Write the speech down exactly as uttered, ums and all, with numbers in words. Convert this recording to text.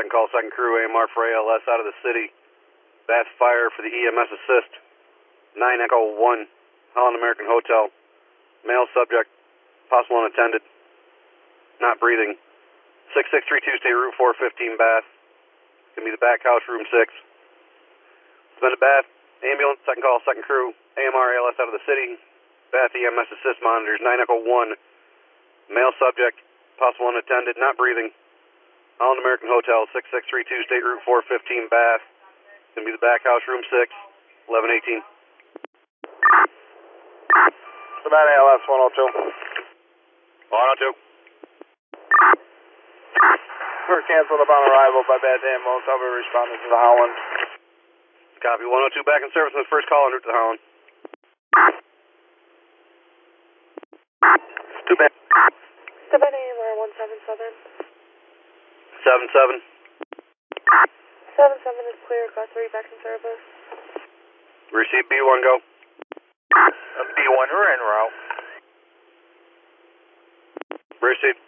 second call, second crew, A M R for A L S out of the city. Bath Fire for the E M S assist. nine Echo one, Holland American Hotel. Male subject, possible unattended, not breathing. six six three two, State Route four fifteen, Bath. Gonna be the back house, room six. Suspended Bath, ambulance, second call, second crew, A M R A L S out of the city. Bath E M S assist monitors, nine Echo one, male subject, possible unattended, not breathing. Holland American Hotel, six six three two, State Route four fifteen, Bath. Gonna be the back house, room six, eleven eighteen. Suspended A L S one oh two. one oh two. We're canceled upon arrival by Bath Ambulance. I'll be responding to the Holland. Copy, one oh two back in service on the first call en route to the Holland. Too bad. seven A M R one seven seven. seven seven. seven seven is clear, car three back in service. Receive B one, go. B one, we're en route. Receive.